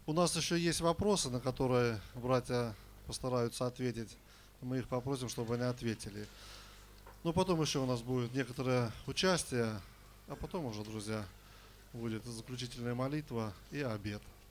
У нас еще есть вопросы, на которые братья постараются ответить. Мы их попросим, чтобы они ответили. Но потом еще у нас будет некоторое участие, а потом уже, друзья, будет заключительная молитва и обед.